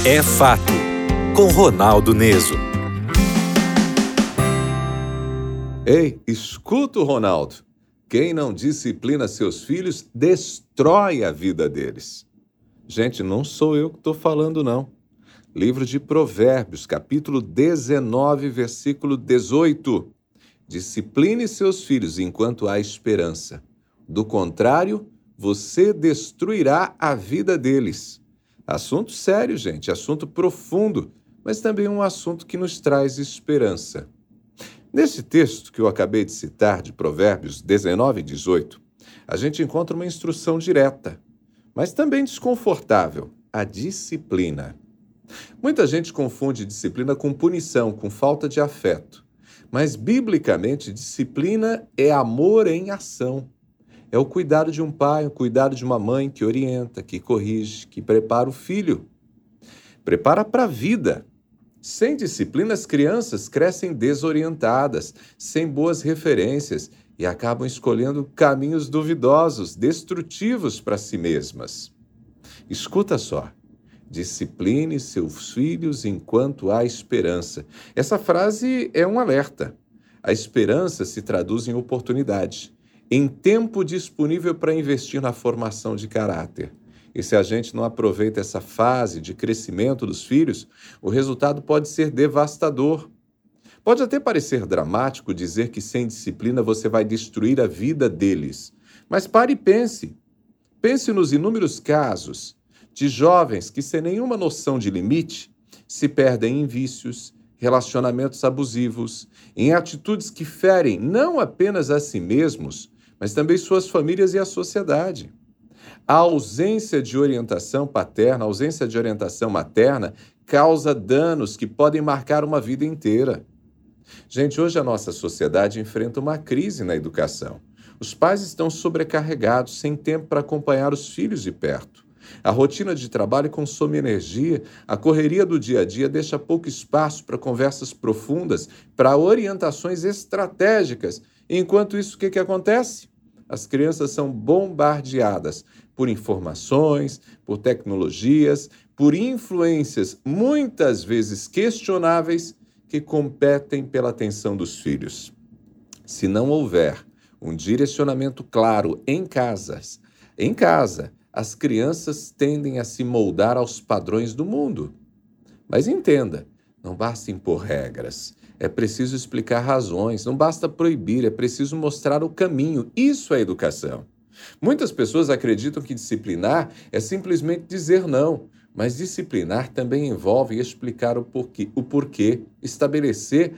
É Fato, com Ronaldo Neso. Ei, escuta o Ronaldo. Quem não disciplina seus filhos, destrói a vida deles. Gente, não sou eu que estou falando, não. Livro de Provérbios, capítulo 19, versículo 18. Discipline seus filhos enquanto há esperança. Do contrário, você destruirá a vida deles. Assunto sério, gente, assunto profundo, mas também um assunto que nos traz esperança. Nesse texto que eu acabei de citar, de Provérbios 19 e 18, a gente encontra uma instrução direta, mas também desconfortável, a disciplina. Muita gente confunde disciplina com punição, com falta de afeto. Mas, biblicamente, disciplina é amor em ação. É o cuidado de um pai, o cuidado de uma mãe que orienta, que corrige, que prepara o filho. Prepara para a vida. Sem disciplina, as crianças crescem desorientadas, sem boas referências e acabam escolhendo caminhos duvidosos, destrutivos para si mesmas. Escuta só. Discipline seus filhos enquanto há esperança. Essa frase é um alerta. A esperança se traduz em oportunidade, em tempo disponível para investir na formação de caráter. E se a gente não aproveita essa fase de crescimento dos filhos, o resultado pode ser devastador. Pode até parecer dramático dizer que sem disciplina você vai destruir a vida deles. Mas pare e pense. Pense nos inúmeros casos de jovens que, sem nenhuma noção de limite, se perdem em vícios, relacionamentos abusivos, em atitudes que ferem não apenas a si mesmos, mas também suas famílias e a sociedade. A ausência de orientação paterna, a ausência de orientação materna, causa danos que podem marcar uma vida inteira. Gente, hoje a nossa sociedade enfrenta uma crise na educação. Os pais estão sobrecarregados, sem tempo para acompanhar os filhos de perto. A rotina de trabalho consome energia, a correria do dia a dia deixa pouco espaço para conversas profundas, para orientações estratégicas. Enquanto isso, o que acontece? As crianças são bombardeadas por informações, por tecnologias, por influências muitas vezes questionáveis que competem pela atenção dos filhos. Se não houver um direcionamento claro em casa, as crianças tendem a se moldar aos padrões do mundo. Mas entenda, não basta impor regras. É preciso explicar razões, não basta proibir, é preciso mostrar o caminho. Isso é educação. Muitas pessoas acreditam que disciplinar é simplesmente dizer não, mas disciplinar também envolve explicar o porquê, estabelecer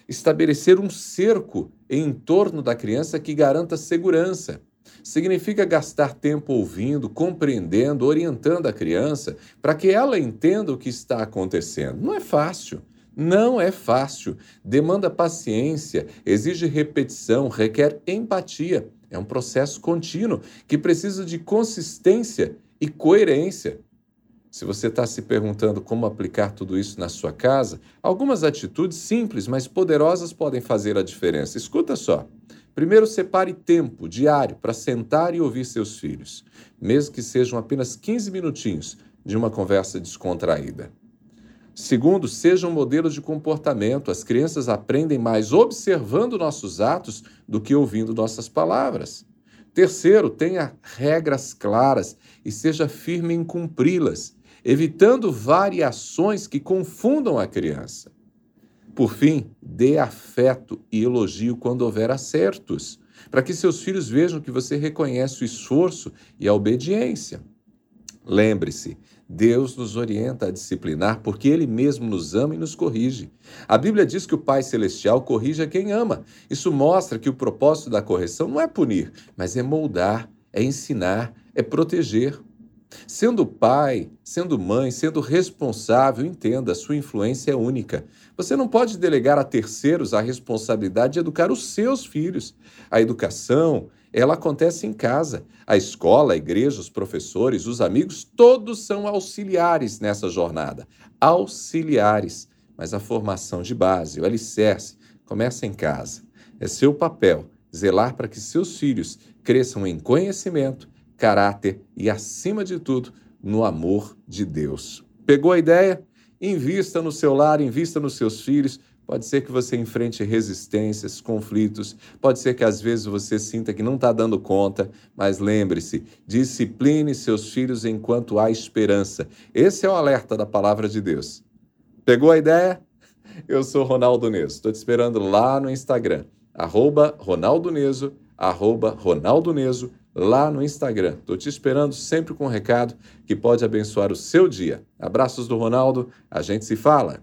um cerco em torno da criança que garanta segurança. Significa gastar tempo ouvindo, compreendendo, orientando a criança para que ela entenda o que está acontecendo. Não é fácil. Não é fácil. Demanda paciência, exige repetição, requer empatia. É um processo contínuo que precisa de consistência e coerência. Se você está se perguntando como aplicar tudo isso na sua casa, algumas atitudes simples, mas poderosas podem fazer a diferença. Escuta só. Primeiro, separe tempo diário para sentar e ouvir seus filhos, mesmo que sejam apenas 15 minutinhos de uma conversa descontraída. Segundo, seja um modelo de comportamento. As crianças aprendem mais observando nossos atos do que ouvindo nossas palavras. Terceiro, tenha regras claras e seja firme em cumpri-las, evitando variações que confundam a criança. Por fim, dê afeto e elogio quando houver acertos, para que seus filhos vejam que você reconhece o esforço e a obediência. Lembre-se, Deus nos orienta a disciplinar porque Ele mesmo nos ama e nos corrige. A Bíblia diz que o Pai Celestial corrige a quem ama. Isso mostra que o propósito da correção não é punir, mas é moldar, é ensinar, é proteger. Sendo pai, sendo mãe, sendo responsável, entenda, a sua influência é única. Você não pode delegar a terceiros a responsabilidade de educar os seus filhos. A educação, ela acontece em casa. A escola, a igreja, os professores, os amigos, todos são auxiliares nessa jornada. Auxiliares. Mas a formação de base, o alicerce, começa em casa. É seu papel zelar para que seus filhos cresçam em conhecimento, caráter e, acima de tudo, no amor de Deus. Pegou a ideia? Invista no seu lar, invista nos seus filhos. Pode ser que você enfrente resistências, conflitos, pode ser que às vezes você sinta que não está dando conta, mas lembre-se, discipline seus filhos enquanto há esperança. Esse é o alerta da palavra de Deus. Pegou a ideia? Eu sou Ronaldo Neso, estou te esperando lá no Instagram, @Ronaldo Neso, @Ronaldo Neso, lá no Instagram. Estou te esperando sempre com um recado que pode abençoar o seu dia. Abraços do Ronaldo, a gente se fala.